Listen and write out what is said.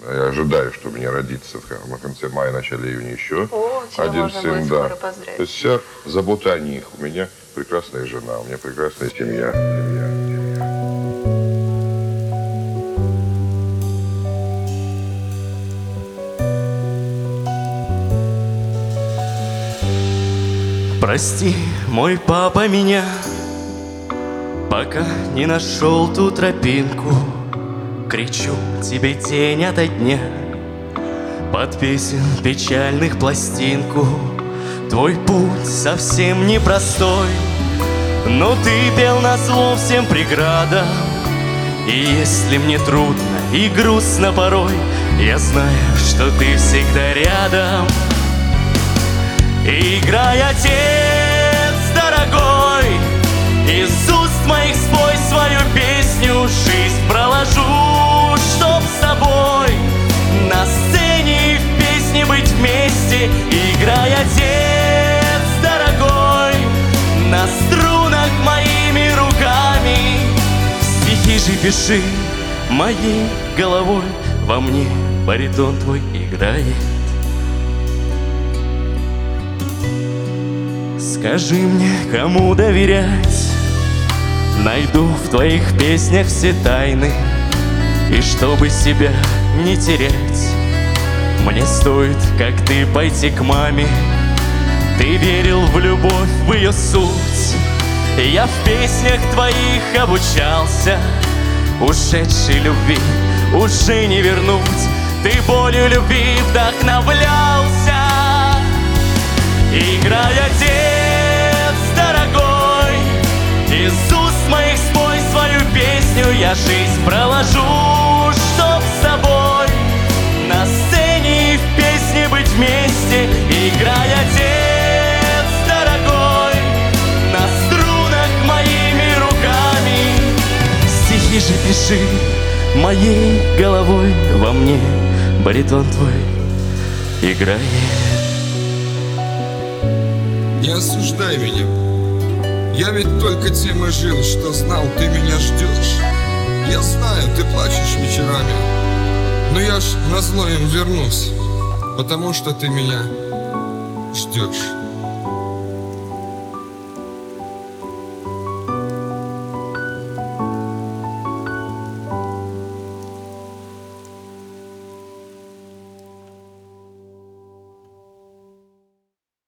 Я ожидаю, что у меня родится в конце мая, начале июня еще один сын, да. То есть вся забота о них. У меня прекрасная жена, у меня прекрасная семья. Прости, мой папа, меня, пока не нашел ту тропинку. Кричу тебе день ото дня под песен печальных пластинку. Твой путь совсем непростой, но ты пел назло всем преградам. И если мне трудно и грустно порой, я знаю, что ты всегда рядом. Играй, отец дорогой, из уст моих спой свою песню. Жизнь проложу, чтоб с тобой на сцене и в песне быть вместе. Играй, отец дорогой, на струнах моими руками. Стихи же пиши моей головой, во мне баритон твой играет. Скажи мне, кому доверять, найду в твоих песнях все тайны. И чтобы себя не терять, мне стоит, как ты, пойти к маме. Ты верил в любовь, в ее суть. Я в песнях твоих обучался. Ушедшей любви уже не вернуть. Ты болью любви вдохновлялся. Играй, отец дорогой, из уст моих спой свою песню. Я жизнь проложу, чтоб с тобой на сцене и в песне быть вместе. Играй, отец дорогой, на струнах моими руками. Стихи же пиши моей головой, во мне баритон твой играет. Не осуждай меня, я ведь только тем и жил, что знал, ты меня ждешь. Я знаю, ты плачешь вечерами, но я ж назло им вернусь, потому что ты меня ждешь.